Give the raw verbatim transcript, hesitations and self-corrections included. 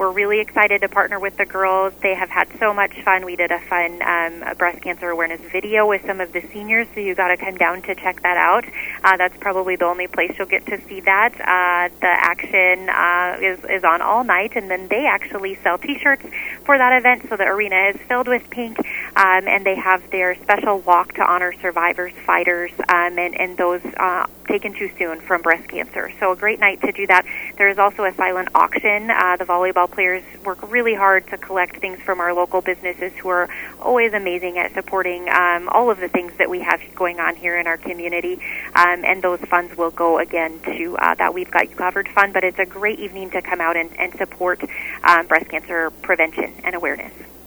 we're really excited to partner with the girls. They have had so much fun. We did a fun um, a breast cancer awareness video with some of the seniors, so you got to come down to check that out. Uh, that's probably the only place you'll get to see that. Uh, the action uh, is, is on all night, and then they actually sell T-shirts for that event, so the arena is filled with pink, um, and they have their special walk to honor survivors, fighters, um, and, and those uh, taken too soon from breast cancer. So a great night to do that. There is also a silent auction. Uh, the volleyball players work really hard to collect things from our local businesses who are always amazing at supporting um, all of the things that we have going on here in our community, um, and those funds will go again to uh, that We've Got You Covered fund, but it's a great evening to come out and, and support um, breast cancer prevention and awareness.